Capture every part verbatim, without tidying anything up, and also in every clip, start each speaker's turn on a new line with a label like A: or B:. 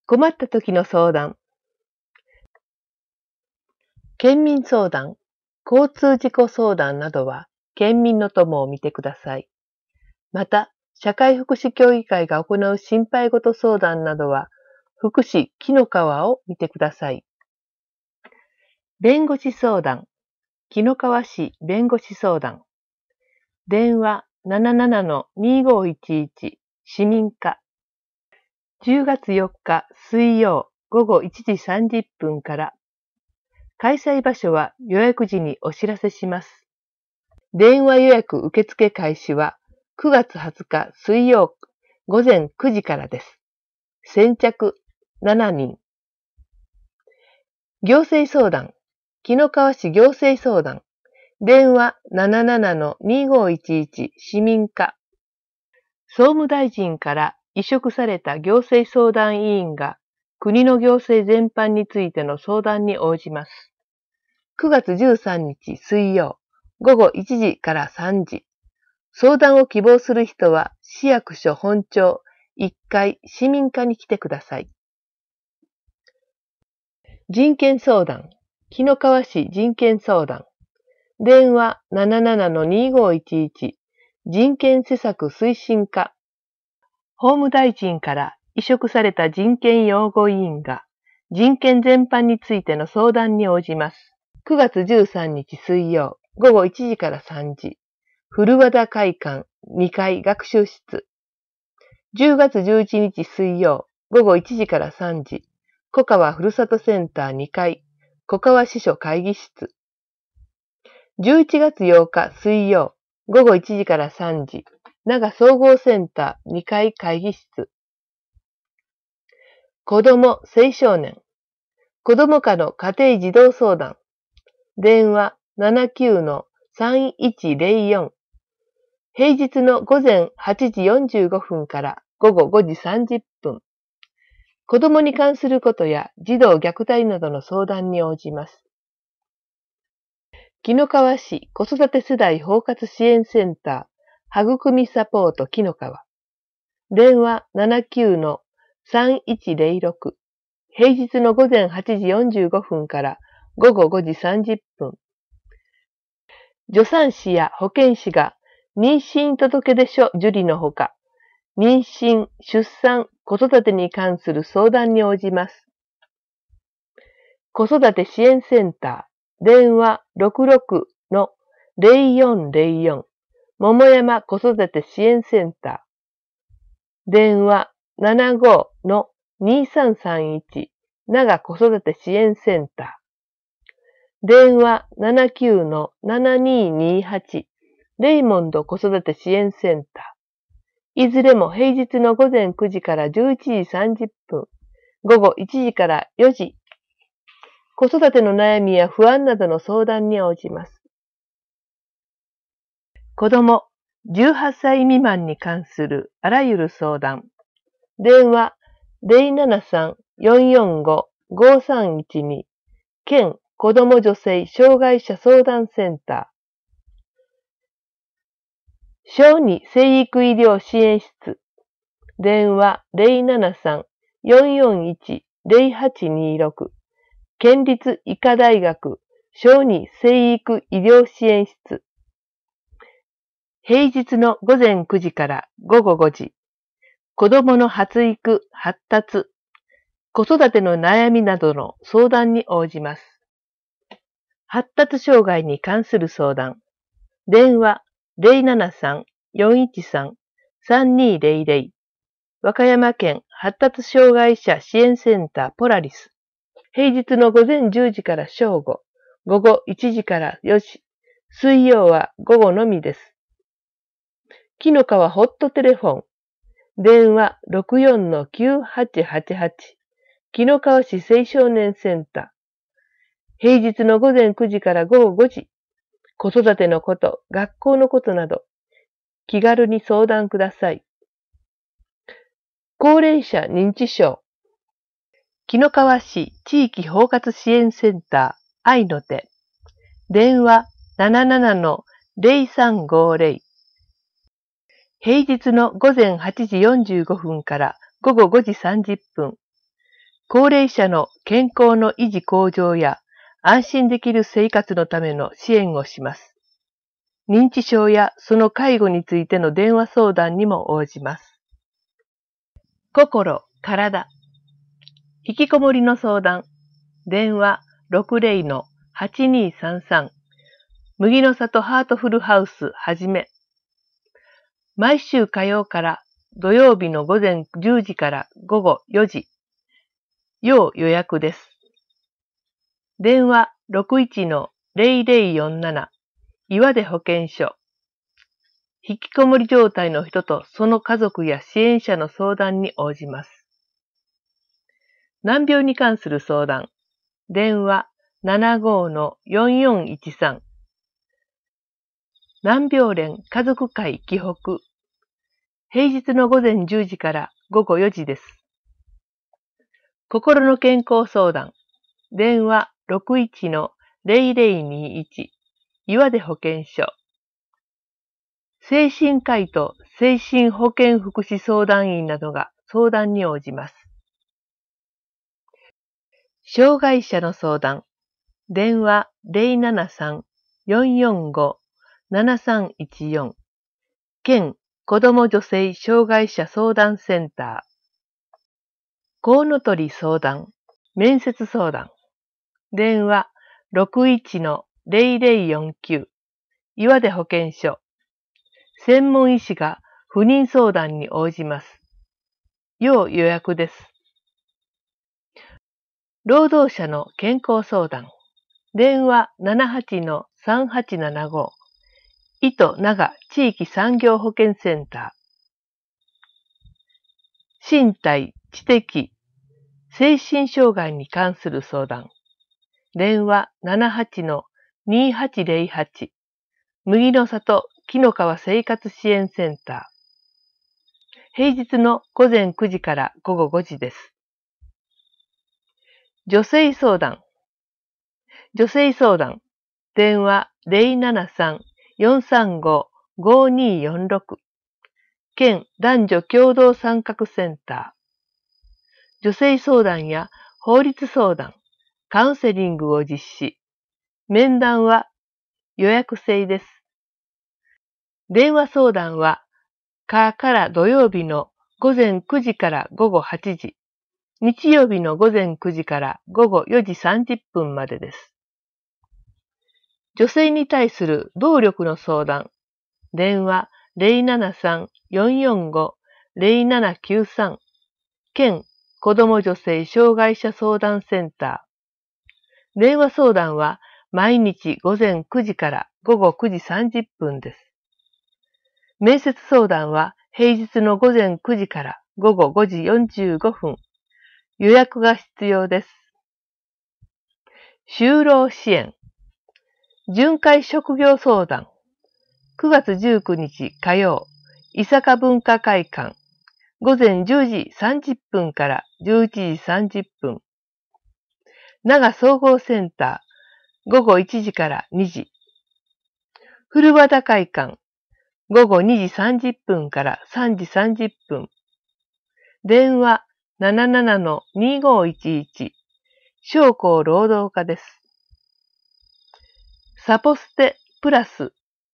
A: 困った時の相談。県民相談、交通事故相談などは、県民の友を見てください。また、社会福祉協議会が行う心配事相談などは、福祉木の川を見てください。弁護士相談、木の川市弁護士相談。電話 ななななのにごいちいち 市民課。じゅうがつよっか水曜午後いちじさんじゅっぷんから。開催場所は予約時にお知らせします。電話予約受付開始はくがつはつか水曜午前くじからです。先着しちにん。行政相談、紀の川市行政相談。電話 ななななのにごいちいち 市民課。総務大臣から委嘱された行政相談委員が国の行政全般についての相談に応じます。くがつじゅうさんにち水曜午後いちじからさんじ。相談を希望する人は市役所本庁いっかい市民課に来てください。人権相談、紀の川市人権相談。電話 ななななのにごいちいち 人権施策推進課。法務大臣から委嘱された人権擁護委員が人権全般についての相談に応じます。くがつじゅうさんにち水曜午後いちじからさんじ。古和田会館にかい学習室。じゅうがつじゅういちにち水曜午後いちじからさんじ。小川ふるさとセンターにかい小川支所会議室。じゅういちがつようか水曜午後いちじからさんじ。長総合センターにかい会議室。子ども青少年子ども課の家庭児童相談。電話 ななきゅうのさんいちぜろよん。平日の午前はちじよんじゅうごふんから午後ごじさんじゅっぷん。子どもに関することや児童虐待などの相談に応じます。紀の川市子育て世代包括支援センター育みサポート紀の川。電話 ななきゅうのさんいちぜろろく。平日の午前はちじよんじゅうごふんから午後ごじさんじゅっぷん。助産師や保健師が妊娠届出書受理のほか、妊娠、出産、子育てに関する相談に応じます。子育て支援センター、電話 ろくろくのぜろよんぜろよん、桃山子育て支援センター、電話 ななごのにさんさんいち、長子育て支援センター、電話 ななきゅうのななににはち、レイモンド子育て支援センター。いずれも平日のごぜんくじからじゅういちじさんじゅっぷん、午後いちじからよじ。子育ての悩みや不安などの相談に応じます。子どもじゅうはっさい未満に関するあらゆる相談。電話 ぜろななさんよんよんごごさんいちに 県子ども女性障害者相談センター。小児生育医療支援室。電話 ぜろななさんよんよんいちぜろはちにろく。県立医科大学小児生育医療支援室。平日の午前くじから午後ごじ。子どもの発育、発達、子育ての悩みなどの相談に応じます。発達障害に関する相談。電話ぜろななさんよんいちさんさんにぜろぜろ。和歌山県発達障害者支援センターポラリス。平日の午前じゅうじから正午、午後いちじからよじ。水曜は午後のみです。紀の川ホットテレフォン。電話 ろくよんのきゅうはちはちはち。紀の川市青少年センター。平日の午前くじから午後ごじ。子育てのこと、学校のことなど、気軽に相談ください。高齢者認知症。紀の川市地域包括支援センター愛の手。電話 ななななのぜろさんごぜろ。平日の午前はちじよんじゅうごふんから午後ごじさんじゅっぷん。 高齢者の健康の維持向上や安心できる生活のための支援をします。認知症やその介護についての電話相談にも応じます。心、体。引きこもりの相談。電話 ろくゼロ はちにさんさん。麦の里ハートフルハウスはじめ。毎週火曜から土曜日の午前じゅうじから午後よじ。要予約です。電話 ろくいち ゼロゼロよんなな。岩出保健所。引きこもり状態の人とその家族や支援者の相談に応じます。難病に関する相談。電話 ななごー よんよんいちさん。難病連家族会紀北。平日の午前じゅうじから午後よじです。心の健康相談。電話 ろくいち ゼロゼロにいち。岩出保健所。精神科医と精神保健福祉相談員などが相談に応じます。障害者の相談。電話 ゼロななさん よんよんご ななさんいちよん。県子ども女性障害者相談センター。コウノトリ相談。面接相談。電話 ろくいち ゼロゼロよんきゅう。岩出保健所。専門医師が不妊相談に応じます。要予約です。労働者の健康相談。電話 ななはち さんはちななご。糸長地域産業保健センター。身体、知的、精神障害に関する相談。電話 ななはち にはちゼロはち。麦の里木の川生活支援センター。平日の午前くじから午後ごじです。女性相談。女性相談。電話 ゼロななさん よんさんご ごによんろく。県男女共同参画センター。女性相談や法律相談、カウンセリングを実施。面談は予約制です。電話相談は、火から土曜日の午前くじから午後はちじ、日曜日の午前くじから午後よじさんじゅっぷんまでです。女性に対する暴力の相談。電話 ゼロななさん よんよんご ゼロななきゅうさん。県子ども女性障害者相談センター。電話相談は毎日午前くじから午後くじさんじゅっぷんです。面接相談は平日の午前くじから午後ごじよんじゅうごふん。予約が必要です。就労支援。巡回職業相談。くがつじゅうくにち火曜、伊坂文化会館。午前じゅうじさんじゅっぷんからじゅういちじさんじゅっぷん。長総合センター。午後いちじからにじ。古和田会館。午後にじさんじゅっぷんからさんじさんじゅっぷん。電話 なななな にごいちいち。商工労働課です。サポステプラス。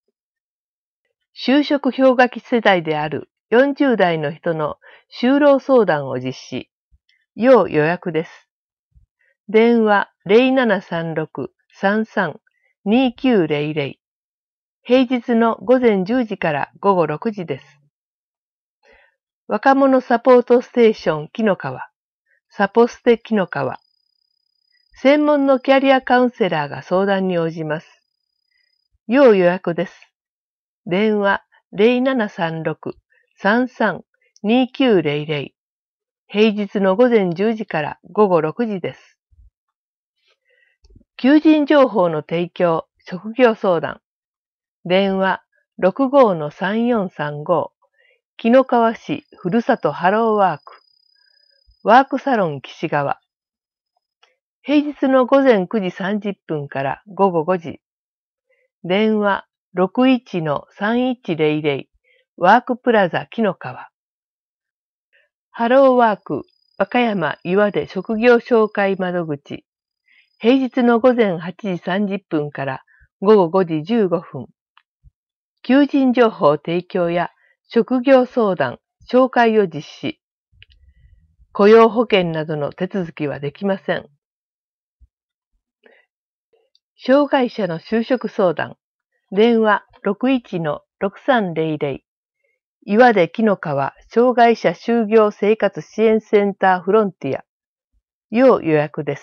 A: 就職氷河期世代であるよんじゅうだいの人の就労相談を実施。要予約です。電話 ゼロななさんろく さんさん にきゅうゼロゼロ。平日の午前じゅうじから午後ろくじです。若者サポートステーション木の川。サポステ木の川。専門のキャリアカウンセラーが相談に応じます。要予約です。電話 ゼロななさんろく さんさん にきゅうゼロゼロ。平日の午前じゅうじから午後ろくじです。求人情報の提供、職業相談。電話 ろくごー さんよんさんご。紀の川市ふるさとハローワーク。ワークサロン岸川。平日の午前くじさんじゅっぷんから午後ごじ。電話 ろくいち さんいちゼロゼロ。ワークプラザ紀の川。ハローワーク和歌山岩出職業紹介窓口、平日の午前はちじさんじゅっぷんから午後ごじじゅうごふん。求人情報提供や職業相談、紹介を実施。雇用保険などの手続きはできません。障害者の就職相談、電話 ろくいちのろくさんぜろぜろ、岩出紀の川障害者就業生活支援センターフロンティア、要予約です。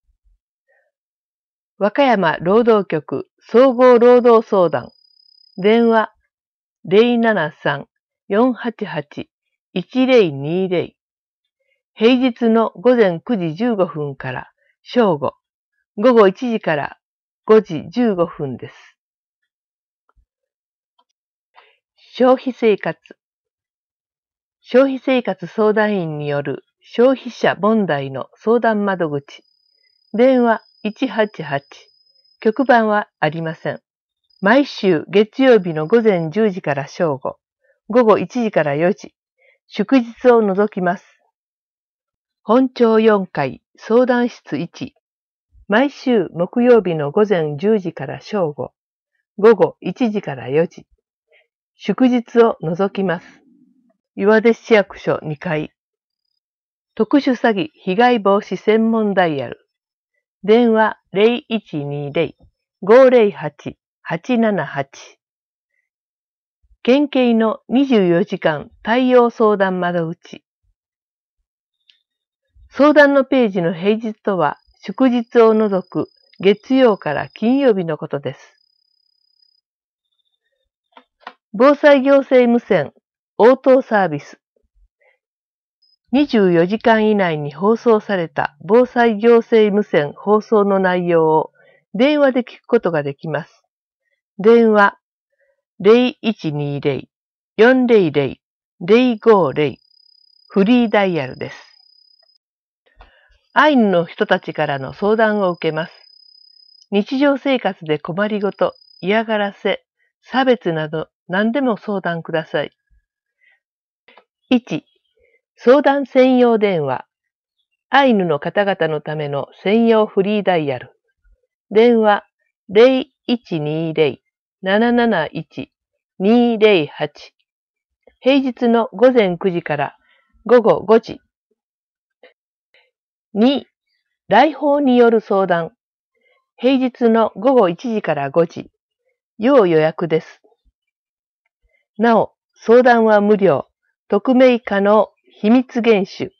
A: 和歌山労働局総合労働相談、電話 ゼロななさん よんはちはち いちゼロにゼロ、平日の午前くじじゅうごふんから正午、午後いちじからごじじゅうごふんです。消費生活。消費生活相談員による消費者問題の相談窓口。電話いちはちはち、局番はありません。毎週月曜日の午前じゅうじから正午、午後いちじからよじ、祝日を除きます。本町よんかい相談室いち、毎週木曜日の午前じゅうじから正午、午後いちじからよじ、祝日を除きます。岩出市役所にかい。特殊詐欺被害防止専門ダイヤル。電話 ゼロいちにゼロ ごゼロはち はちななはち。県警のにじゅうよじかん対応相談窓口。相談のページの平日とは祝日を除く月曜から金曜日のことです。防災行政無線応答サービス。にじゅうよじかん以内に放送された防災行政無線放送の内容を電話で聞くことができます。電話 ゼロいちにゼロ よんゼロゼロ ゼロごゼロ、フリーダイヤルです。アイヌの人たちからの相談を受けます。日常生活で困りごと、嫌がらせ、差別など何でも相談ください。いち、相談専用電話。アイヌの方々のための専用フリーダイヤル。電話 ゼロいちにゼロ なななないち にゼロはち。平日の午前くじから午後ごじ。に、来訪による相談。平日の午後いちじからごじ。要予約です。なお、相談は無料。匿名可能。秘密厳守。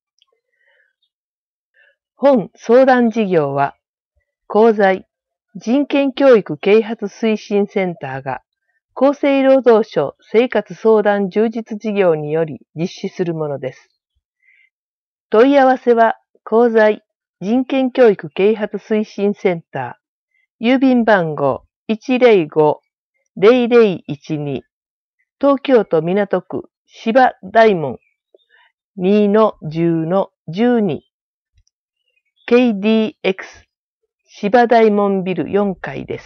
A: 本相談事業は、公財人権教育啓発推進センターが厚生労働省生活相談充実事業により実施するものです。問い合わせは、公財人権教育啓発推進センター、郵便番号 いちゼロご ゼロゼロいちに、東京都港区芝大門 にのじゅうのじゅうに、ケーディーエックス 芝大門ビルよんかいです。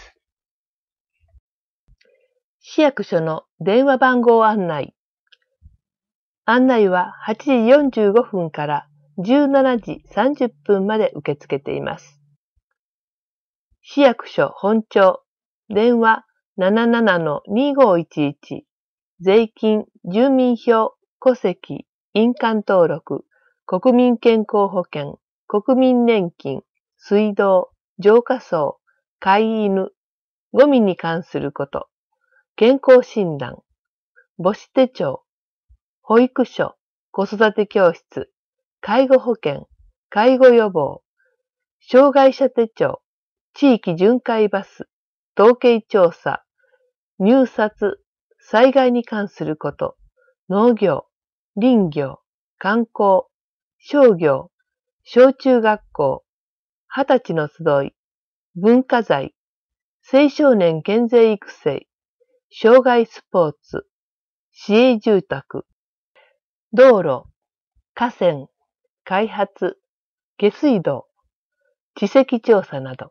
A: 市役所の電話番号案内。案内ははちじよんじゅうごふんからじゅうしちじさんじゅっぷんまで受け付けています。市役所本庁、電話 ななななのにごいちいち、税金、住民票、戸籍、印鑑登録、国民健康保険、国民年金、水道、浄化槽、飼い犬、ゴミに関すること、健康診断、母子手帳、保育所、子育て教室、介護保険、介護予防、障害者手帳、地域巡回バス、統計調査、入札、災害に関すること、農業、林業、観光、商業、小中学校、二十歳の集い、文化財、青少年健全育成、障害スポーツ、市営住宅、道路、河川、開発、下水道、地籍調査など。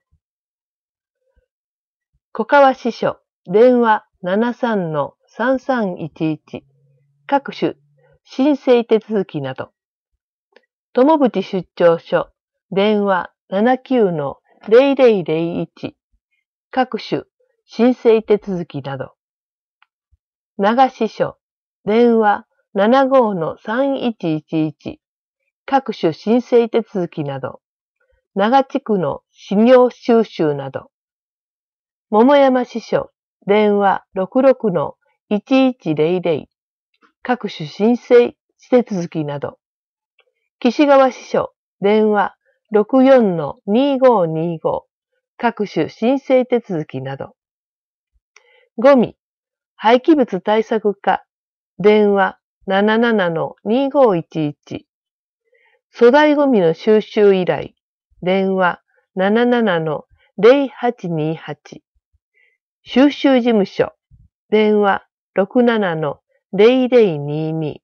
A: 小川支所、電話 ななさんのさんさんいちいち、各種申請手続きなど。 友淵出張所、電話 ななきゅうのゼロゼロゼロいち、各種申請手続きなど。長支所、電話 ななごのさんいちいちいち、各種申請手続きなど。長地区の資料収集など。桃山支所、電話 ろくろくのいちいちゼロゼロ、各種申請手続きなど。岸川支所、電話 ろくよんのにごにご、各種申請手続きなど。ゴミ、廃棄物対策課、電話 ななななのにごいちいち、粗大ゴミの収集依頼、電話 ななななのゼロはちにはち、収集事務所、電話 ろくななのゼロゼロにに、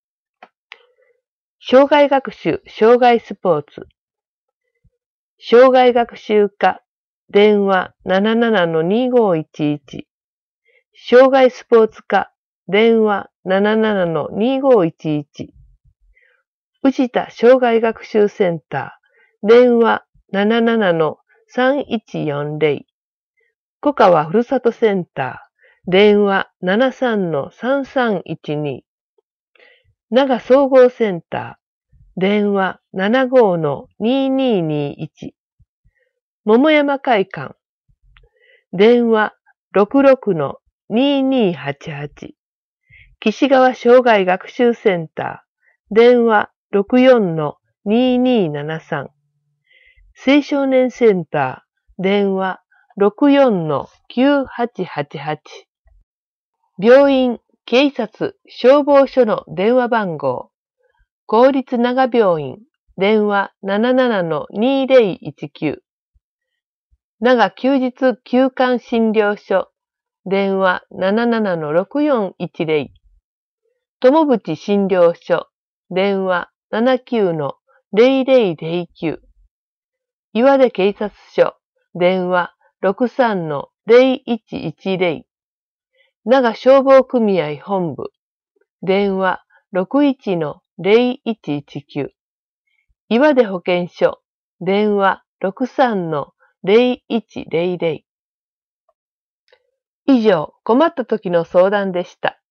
A: 障害学習・障害スポーツ、障害学習課、電話 ななななのにごいちいち、障害スポーツ課、電話 ななななのにごいちいち、宇田障害学習センター、電話 ななななのさんいちよんゼロ、小川ふるさとセンター、電話 ななさんのさんさんいちに、長総合センター、電話 ななごのにににいち、桃山会館、電話 ろくろくのににはちはち、岸川障害学習センター、電話 ろくよんのににななさん、青少年センター、電話 ろくよんのきゅうはちはちはち、病院、警察、消防署の電話番号、公立長病院、電話 ななななのにゼロいちきゅう、長休日休館診療所、電話 ななななのろくよんいちゼロ、友淵診療所、電話 ななきゅうのゼロゼロゼロきゅう、岩出警察署、電話 ろくさんのゼロいちいちゼロ、長消防組合本部、電話 ろくいちのゼロいちいちきゅう、岩出保健所、電話 ろくさんのゼロいちゼロゼロ。以上、困った時の相談でした。